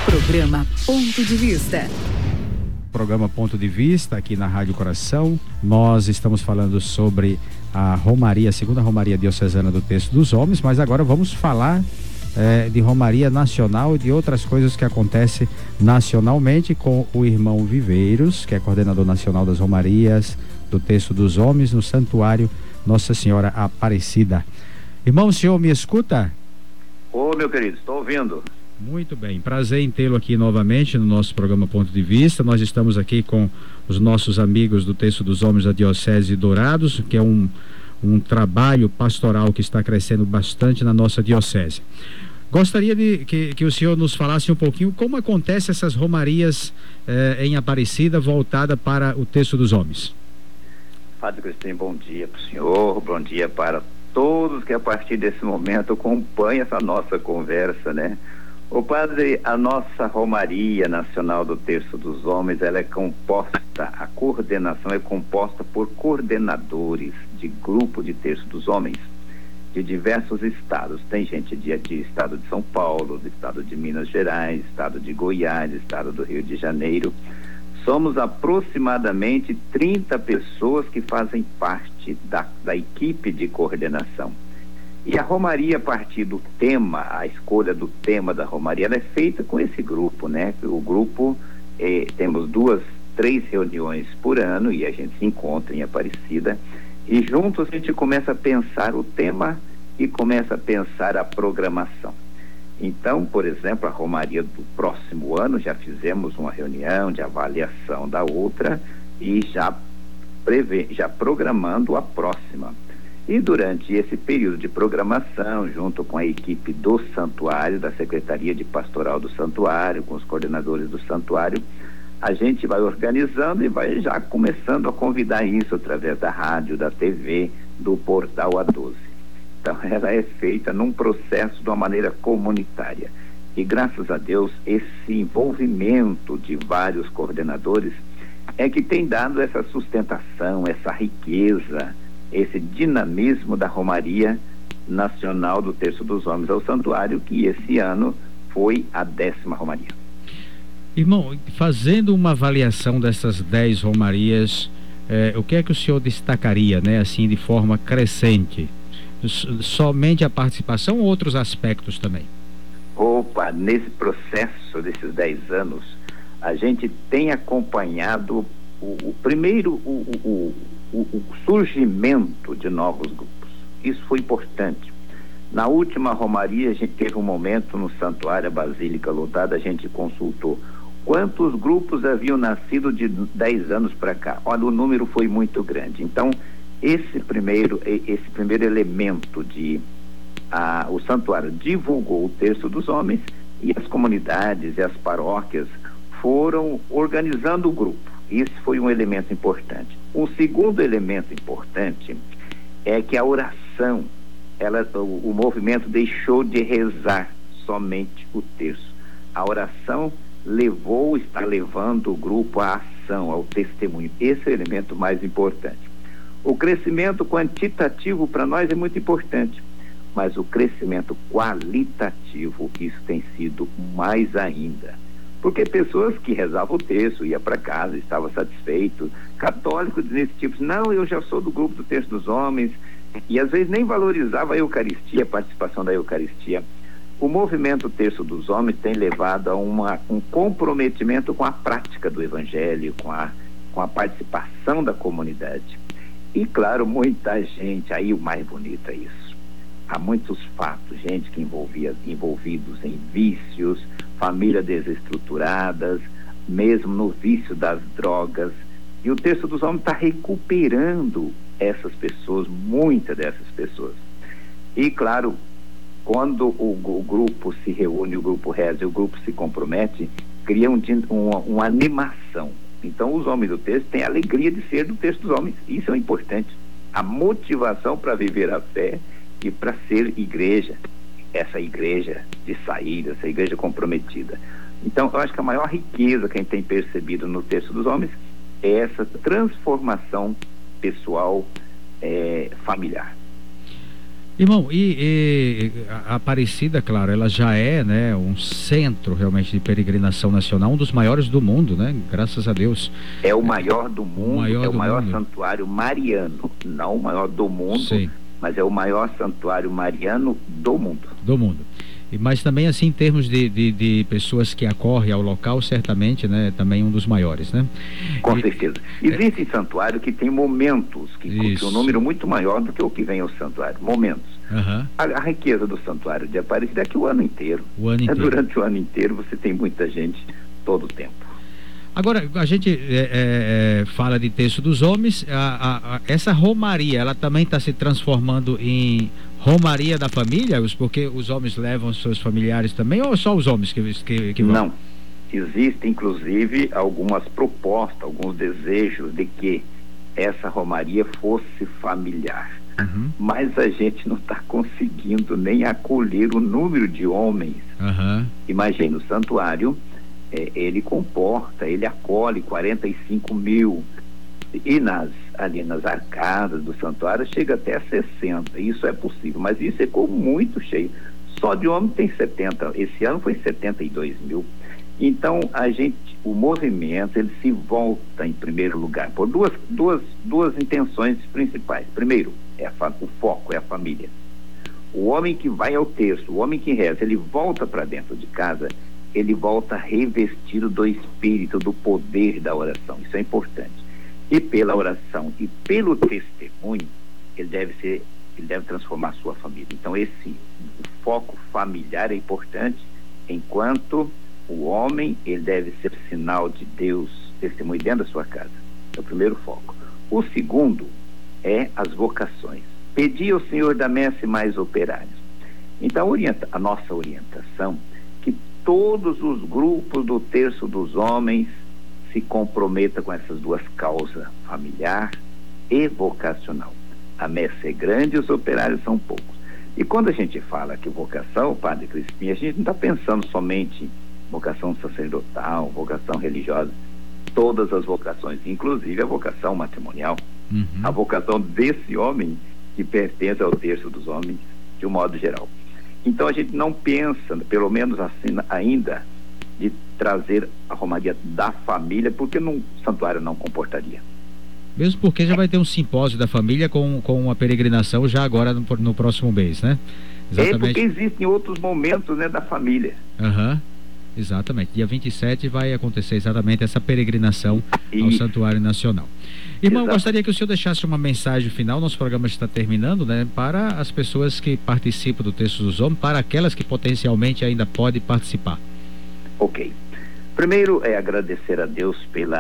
Programa Ponto de Vista. Programa Ponto de Vista aqui na Rádio Coração. Nós estamos falando sobre a Romaria, a segunda Romaria Diocesana do Terço dos Homens, mas agora vamos falar de Romaria Nacional e de outras coisas que acontecem nacionalmente com o irmão Viveiros, que é coordenador nacional das Romarias do Terço dos Homens no Santuário Nossa Senhora Aparecida. Irmão, o senhor me escuta? Ô, meu querido, estou ouvindo. Muito bem, prazer em tê-lo aqui novamente no nosso programa Ponto de Vista. Nós estamos aqui com os nossos amigos do Terço dos Homens da Diocese de Dourados, que é um trabalho pastoral que está crescendo bastante na nossa diocese. Gostaria que o senhor nos falasse um pouquinho como acontecem essas romarias em Aparecida, voltada para o Terço dos Homens. Padre Cristiano, bom dia para o senhor, bom dia para todos que a partir desse momento acompanham essa nossa conversa, né? O padre, a nossa Romaria Nacional do Terço dos Homens, ela é composta, a coordenação é composta por coordenadores de grupo de Terço dos Homens de diversos estados. Tem gente de estado de São Paulo, do estado de Minas Gerais, estado de Goiás, estado do Rio de Janeiro. Somos aproximadamente 30 pessoas que fazem parte da equipe de coordenação. E a Romaria, a partir do tema, a escolha do tema da Romaria, ela é feita com esse grupo, né? O grupo, temos 3 reuniões por ano e a gente se encontra em Aparecida e juntos a gente começa a pensar o tema e começa a pensar a programação. Então, por exemplo, a Romaria do próximo ano, já fizemos uma reunião de avaliação da outra e já programando a próxima. E durante esse período de programação, junto com a equipe do santuário, da Secretaria de Pastoral do Santuário, com os coordenadores do santuário, a gente vai organizando e vai já começando a convidar isso através da rádio, da TV, do portal A12. Então, ela é feita num processo de uma maneira comunitária. E, graças a Deus, esse envolvimento de vários coordenadores é que tem dado essa sustentação, essa riqueza, esse dinamismo da Romaria Nacional do Terço dos Homens ao Santuário, que esse ano foi a 10ª Romaria. Irmão, fazendo uma avaliação dessas 10 Romarias, o que é que o senhor destacaria, né, assim, de forma crescente? Somente a participação ou outros aspectos também? Opa, nesse processo desses 10 anos, a gente tem acompanhado o surgimento de novos grupos. Isso foi importante. Na última Romaria, a gente teve um momento no Santuário, a Basílica lotada, a gente consultou quantos grupos haviam nascido de 10 anos para cá. Olha, o número foi muito grande. Então, esse primeiro elemento o santuário divulgou o Terço dos Homens e as comunidades e as paróquias foram organizando o grupo. Isso foi um elemento importante. O segundo elemento importante é que a oração, o movimento deixou de rezar somente o terço. A oração está levando o grupo à ação, ao testemunho. Esse é o elemento mais importante. O crescimento quantitativo para nós é muito importante, mas o crescimento qualitativo, isso tem sido mais ainda. Porque pessoas que rezavam o terço, ia para casa, estavam satisfeitos, católicos desse tipo, não, eu já sou do grupo do Terço dos Homens, e às vezes nem valorizava a Eucaristia, a participação da Eucaristia. O movimento Terço dos Homens tem levado a um comprometimento com a prática do Evangelho, com a participação da comunidade. E claro, muita gente, aí o mais bonito é isso. Há muitos fatos, gente que envolvidos em vícios, famílias desestruturadas, mesmo no vício das drogas. E o Terço dos Homens está recuperando essas pessoas, muitas dessas pessoas. E claro, quando o grupo se reúne, o grupo reza e o grupo se compromete, cria uma animação. Então os homens do terço têm a alegria de ser do Terço dos Homens. Isso é importante. A motivação para viver a fé e para ser igreja, essa igreja de saída, essa igreja comprometida. Então eu acho que a maior riqueza que a gente tem percebido no Terço dos Homens é essa transformação pessoal, familiar. Irmão, e a Aparecida, claro, ela já é, né, um centro realmente de peregrinação nacional, um dos maiores do mundo, né? Graças a Deus. É o maior do mundo, é o maior santuário mariano, não o maior do mundo, sim, mas é o maior santuário mariano do mundo. Do mundo. Mas também, assim, em termos de pessoas que acorrem ao local, certamente, né, também um dos maiores, né? Com certeza. Existe santuário que tem momentos, que um número muito maior do que o que vem ao santuário. Momentos. Uhum. A riqueza do santuário de Aparecida é que o ano inteiro. Durante o ano inteiro você tem muita gente todo o tempo. Agora, a gente fala de Terço dos Homens, essa romaria, ela também está se transformando em romaria da família, porque os homens levam seus familiares também, ou só os homens que vão? Não, existem inclusive algumas propostas, alguns desejos de que essa romaria fosse familiar, mas a gente não está conseguindo nem acolher o número de homens. Imagina, o santuário, ele acolhe 45 mil, e ali nas arcadas do santuário chega até 60, isso é possível, mas isso ficou muito cheio, só de homem tem 70, esse ano foi 72 mil, então o movimento, ele se volta em primeiro lugar, por duas intenções principais. Primeiro, o foco é a família, o homem que vai ao terço, o homem que reza, ele volta para dentro de casa, ele volta revestido do espírito, do poder da oração, isso é importante. E pela oração e pelo testemunho, ele deve transformar a sua família. Então o foco familiar é importante, enquanto o homem, ele deve ser sinal de Deus, testemunho dentro da sua casa. É o primeiro foco. O segundo é as vocações. Pedir ao Senhor da messe mais operários. Então a nossa orientação, que todos os grupos do Terço dos Homens se comprometa com essas duas causas, familiar e vocacional. A messe é grande e os operários são poucos. E quando a gente fala que vocação, Padre Crispim, a gente não está pensando somente em vocação sacerdotal, vocação religiosa, todas as vocações, inclusive a vocação matrimonial, a vocação desse homem que pertence ao Terço dos Homens, de um modo geral. Então a gente não pensa, pelo menos assim ainda, de trazer a romaria da família, porque o santuário não comportaria. Mesmo porque já vai ter um simpósio da família com uma peregrinação já agora no próximo mês, né? Exatamente. Porque existem outros momentos, né, da família. Exatamente. Dia 27 vai acontecer exatamente essa peregrinação ao Santuário Nacional. Irmão, gostaria que o senhor deixasse uma mensagem final, nosso programa está terminando, né? Para as pessoas que participam do Terço dos Homens, para aquelas que potencialmente ainda podem participar. Ok. Primeiro é agradecer a Deus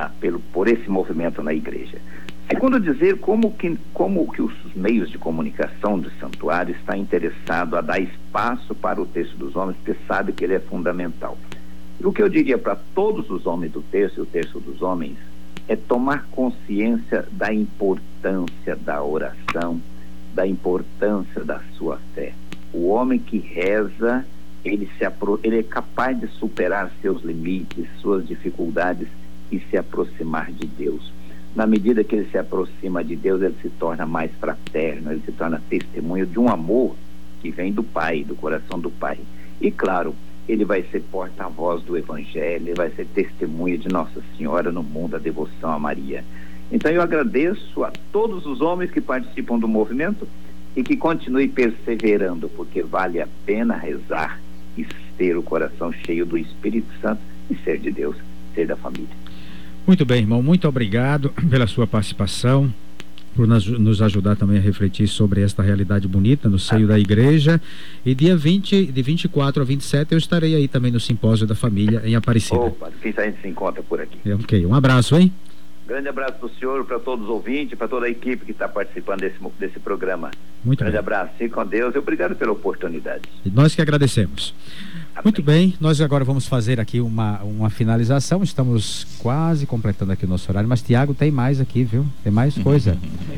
por esse movimento na igreja. Segundo, dizer como que os meios de comunicação do santuário está interessado a dar espaço para o Terço dos Homens, porque sabe que ele é fundamental. E o que eu diria para todos os homens do Terço e o Terço dos Homens é tomar consciência da importância da oração, da importância da sua fé. O homem que reza, ele é capaz de superar seus limites, suas dificuldades e se aproximar de Deus. Na medida que ele se aproxima de Deus, ele se torna mais fraterno, ele se torna testemunho de um amor que vem do Pai, do coração do Pai. E claro, ele vai ser porta-voz do Evangelho, ele vai ser testemunha de Nossa Senhora no mundo, a devoção a Maria. Então eu agradeço a todos os homens que participam do movimento e que continuem perseverando, porque vale a pena rezar e ter o coração cheio do Espírito Santo e ser de Deus, ser da família. Muito bem, irmão, muito obrigado pela sua participação, por nos ajudar também a refletir sobre esta realidade bonita no seio da igreja. E de 24 a 27 eu estarei aí também no Simpósio da Família em Aparecida. Opa, quem sabe a gente se encontra por aqui. Ok, um abraço, hein? Grande abraço para o senhor, para todos os ouvintes, para toda a equipe que está participando desse programa. Muito grande bem. Abraço, fique com Deus e obrigado pela oportunidade. E nós que agradecemos. Amém. Muito bem, nós agora vamos fazer aqui uma finalização, estamos quase completando aqui o nosso horário, mas Tiago tem mais aqui, viu? Tem mais coisa.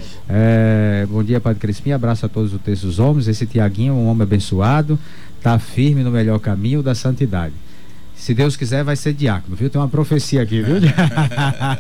Bom dia, Padre Crispim, abraço a todos os Terço dos Homens. Esse Tiaguinho é um homem abençoado, está firme no melhor caminho da santidade. Se Deus quiser, vai ser diácono, viu? Tem uma profecia aqui, viu?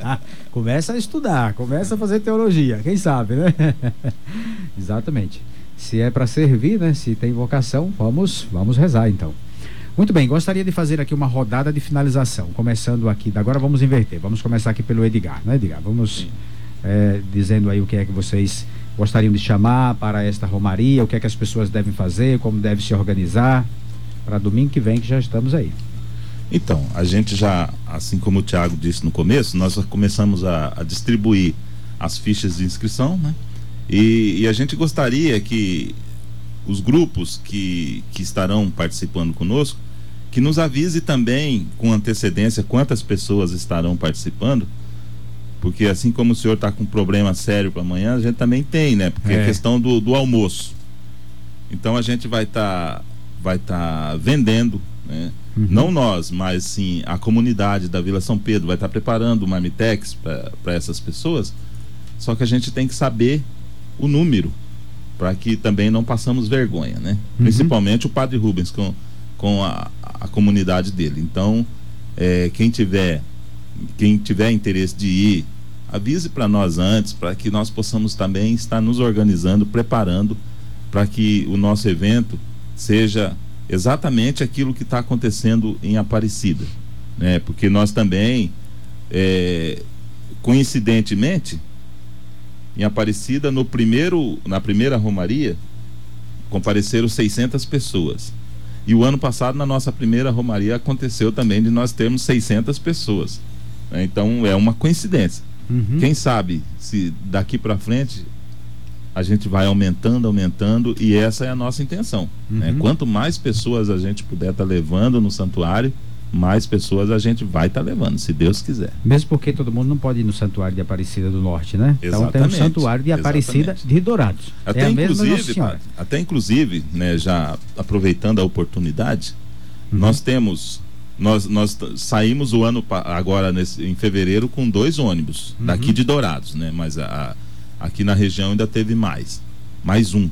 Começa a estudar, começa a fazer teologia, quem sabe, né? Exatamente. Se é para servir, né? Se tem vocação, vamos rezar então. Muito bem, gostaria de fazer aqui uma rodada de finalização, começando aqui, agora vamos inverter, vamos começar aqui pelo Edgar, né, Edgar? Vamos dizendo aí o que é que vocês gostariam de chamar para esta romaria, o que é que as pessoas devem fazer, como devem se organizar para domingo que vem, que já estamos aí. Então, a gente já, assim como o Tiago disse no começo, nós começamos a distribuir as fichas de inscrição, né? E a gente gostaria que os grupos que estarão participando conosco, que nos avise também com antecedência quantas pessoas estarão participando, porque assim como o senhor está com um problema sério para amanhã, a gente também tem, né? Porque é questão do almoço. Então a gente vai tá vendendo, né? Não nós, mas sim a comunidade da Vila São Pedro vai estar preparando o Marmitex para essas pessoas, só que a gente tem que saber o número, para que também não passamos vergonha, né? Principalmente o Padre Rubens com a comunidade dele. Então, quem tiver interesse de ir, avise para nós antes, para que nós possamos também estar nos organizando, preparando para que o nosso evento seja exatamente aquilo que está acontecendo em Aparecida, né? Porque nós também, coincidentemente, em Aparecida, na primeira romaria, compareceram 600 pessoas. E o ano passado, na nossa primeira romaria, aconteceu também de nós termos 600 pessoas. Então, é uma coincidência. Quem sabe, se daqui para frente, a gente vai aumentando, e essa é a nossa intenção. Né? Quanto mais pessoas a gente puder estar levando no santuário, mais pessoas a gente vai estar levando, se Deus quiser. Mesmo porque todo mundo não pode ir no santuário de Aparecida do Norte, né? Exatamente, então tem o santuário de Aparecida de Dourados. Até inclusive, né, já aproveitando a oportunidade, nós saímos o ano agora em fevereiro com 2 ônibus daqui de Dourados, né? Mas aqui na região ainda teve mais um.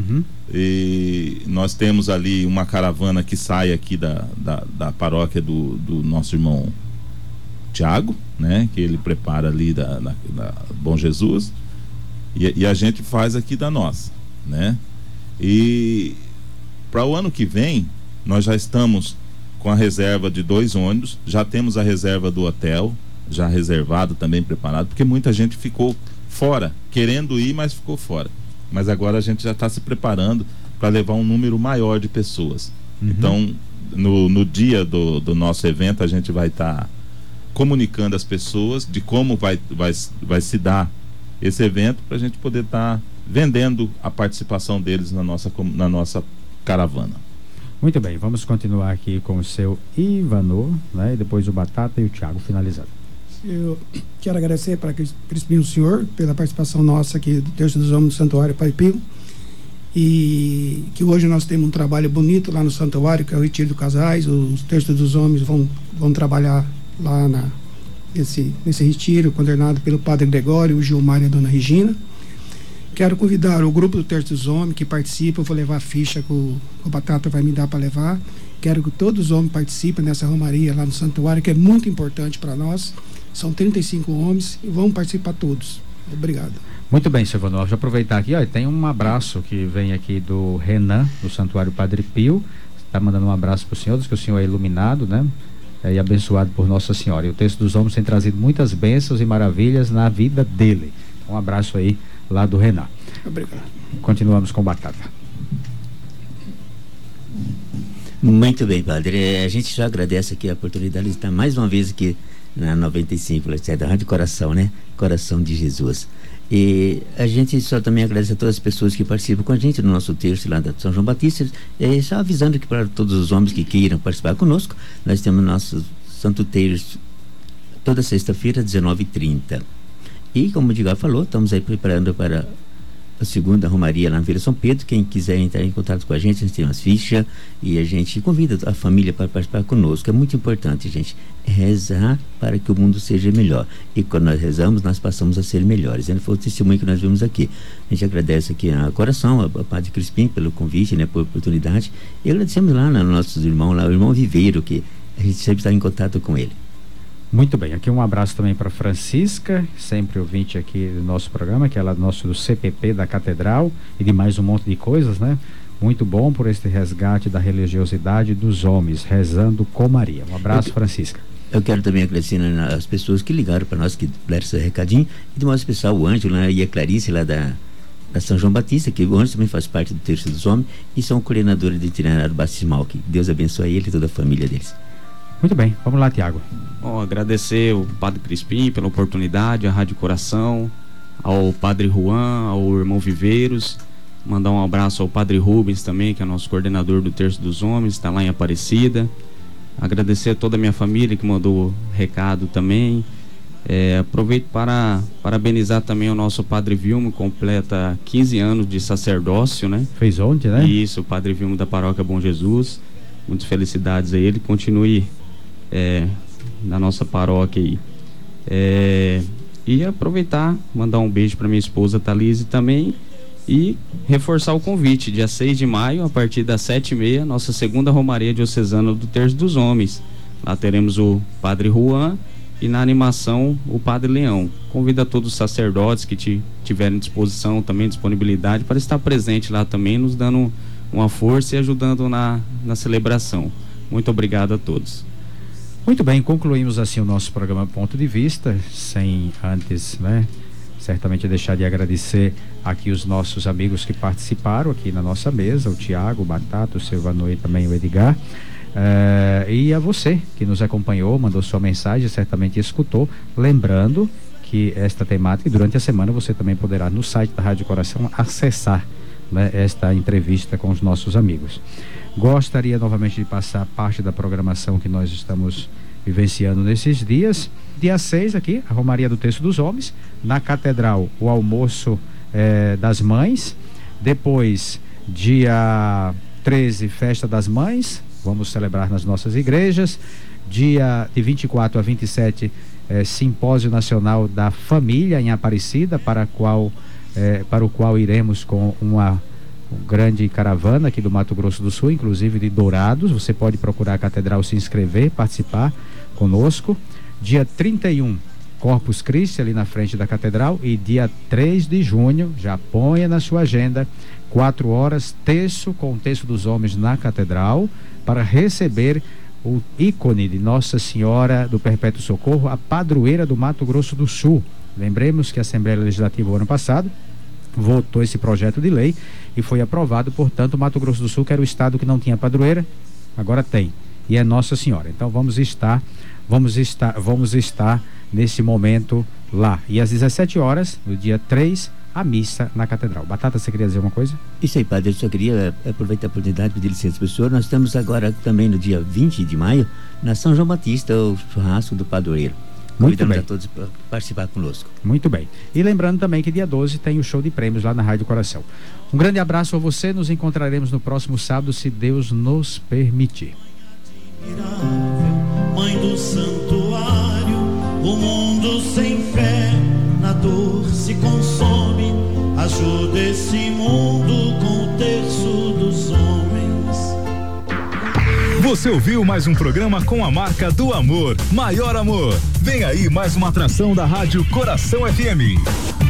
E nós temos ali uma caravana que sai aqui da paróquia do nosso irmão Tiago, né? Que ele prepara ali da Bom Jesus, e a gente faz aqui da nossa, né? E para o ano que vem nós já estamos com a reserva de 2 ônibus, já temos a reserva do hotel já reservado, também preparado, porque muita gente ficou fora, querendo ir, mas ficou fora. Mas agora a gente já está se preparando para levar um número maior de pessoas. Então, no dia do nosso evento, a gente vai estar comunicando às pessoas de como vai se dar esse evento, para a gente poder estar vendendo a participação deles na nossa caravana. Muito bem, vamos continuar aqui com o seu Ivanor, né? E depois o Batata e o Tiago finalizando. Eu quero agradecer para Crispim, o senhor, pela participação nossa aqui do Terço dos Homens do Santuário Padre Pio, e que hoje nós temos um trabalho bonito lá no santuário, que é o Retiro dos Casais. Os Terços dos Homens vão trabalhar lá nesse retiro, coordenado pelo Padre Gregório, o Gilmar e a Dona Regina. Quero convidar o grupo do Terço dos Homens que participa. Eu vou levar a ficha que o Batata vai me dar para levar. Quero que todos os homens participem dessa romaria lá no santuário, que é muito importante para nós. São 35 homens e vão participar todos. Obrigado. Muito bem, seu Ivanor. Deixa eu aproveitar aqui, tem um abraço que vem aqui do Renan, do Santuário Padre Pio. Está mandando um abraço para o senhor, diz que o senhor é iluminado, né? E abençoado por Nossa Senhora. E o Terço dos Homens tem trazido muitas bênçãos e maravilhas na vida dele. Um abraço aí lá do Renan. Obrigado. Continuamos com o Batata. Muito bem, padre. A gente já agradece aqui a oportunidade de estar mais uma vez aqui na 95, da Rádio Coração, né? Coração de Jesus. E a gente só também agradece a todas as pessoas que participam com a gente no nosso terço lá da São João Batista, só avisando que para todos os homens que queiram participar conosco, nós temos nosso Santo Terço toda sexta-feira, 19h30. E como o Edgar falou, estamos aí preparando para a segunda romaria lá na Vila São Pedro. Quem quiser entrar em contato com a gente tem umas fichas, e a gente convida a família para participar conosco. É muito importante, gente, rezar para que o mundo seja melhor, e quando nós rezamos, nós passamos a ser melhores. Foi o testemunho que nós vimos aqui. A gente agradece aqui a Coração, a Padre Crispim, pelo convite, né, por oportunidade, e agradecemos lá nos nossos irmãos, lá, o irmão Viveiro, que a gente sempre está em contato com ele. Muito bem, aqui um abraço também para Francisca, sempre ouvinte aqui do nosso programa, que ela é nosso do CPP da Catedral e de mais um monte de coisas, né? Muito bom por este resgate da religiosidade dos homens, rezando com Maria. Um abraço, Francisca. Eu quero também agradecer as pessoas que ligaram para nós, que deram esse recadinho, e de modo especial o Ângelo, né, e a Clarice lá da São João Batista, que o Ângelo também faz parte do Terço dos Homens e são coordenadores do itinerário batismal, que Deus abençoe ele e toda a família deles. Muito bem, vamos lá, Tiago. Bom, agradecer ao Padre Crispim pela oportunidade, à Rádio Coração, ao Padre Juan, ao irmão Viveiros, mandar um abraço ao Padre Rubens também, que é nosso coordenador do Terço dos Homens, está lá em Aparecida. Agradecer a toda a minha família que mandou recado também. Aproveito para parabenizar também o nosso Padre Vilmo, completa 15 anos de sacerdócio, né? Fez ontem, né? Isso, o Padre Vilmo da Paróquia Bom Jesus. Muitas felicidades a ele, continue na nossa paróquia aí. E aproveitar, mandar um beijo para minha esposa Thalise também e reforçar o convite, dia 6 de maio, a partir das 7h30, nossa segunda Romaria Diocesana do Terço dos Homens. Lá teremos o Padre Juan e na animação o Padre Leão. Convido a todos os sacerdotes que tiverem disposição, também disponibilidade, para estar presente lá também, nos dando uma força e ajudando na celebração. Muito obrigado a todos. Muito bem, concluímos assim o nosso programa Ponto de Vista, sem antes, né, certamente deixar de agradecer aqui os nossos amigos que participaram aqui na nossa mesa, o Tiago, o Batata, o Silvano e também o Edgar, e a você que nos acompanhou, mandou sua mensagem, certamente escutou, lembrando que esta temática, durante a semana você também poderá no site da Rádio Coração acessar, né, esta entrevista com os nossos amigos. Gostaria novamente de passar parte da programação que nós estamos vivenciando nesses dias. Dia 6 aqui, a Romaria do Terço dos Homens, na Catedral, o almoço das mães. Depois, dia 13, Festa das Mães, vamos celebrar nas nossas igrejas. Dia de 24 a 27, Simpósio Nacional da Família em Aparecida, para o qual iremos com uma grande caravana aqui do Mato Grosso do Sul, inclusive de Dourados. Você pode procurar a Catedral, se inscrever, participar conosco. Dia 31, Corpus Christi, ali na frente da Catedral. E dia 3 de junho, já ponha na sua agenda, 4 horas, terço com o Terço dos Homens na Catedral, para receber o ícone de Nossa Senhora do Perpétuo Socorro, a padroeira do Mato Grosso do Sul. Lembremos que a Assembleia Legislativa, o ano passado, votou esse projeto de lei e foi aprovado. Portanto, o Mato Grosso do Sul, que era o estado que não tinha padroeira, agora tem, e é Nossa Senhora. Então vamos estar nesse momento lá. E às 17 horas, no dia 3, a missa na Catedral. Batata, você queria dizer alguma coisa? Isso aí, padre, eu só queria aproveitar a oportunidade de pedir licença, professor. Nós estamos agora também no dia 20 de maio, na São João Batista, o churrasco do padroeiro. Convidamos a todos para participar conosco. Muito bem. E lembrando também que dia 12 tem o show de prêmios lá na Rádio Coração. Um grande abraço a você. Nos encontraremos no próximo sábado, se Deus nos permitir. Mãe do santuário, o mundo sem fé, na dor se consome. Ajuda esse mundo com o terço dos homens. Você ouviu mais um programa com a marca do amor, Maior Amor. Vem aí mais uma atração da Rádio Coração FM.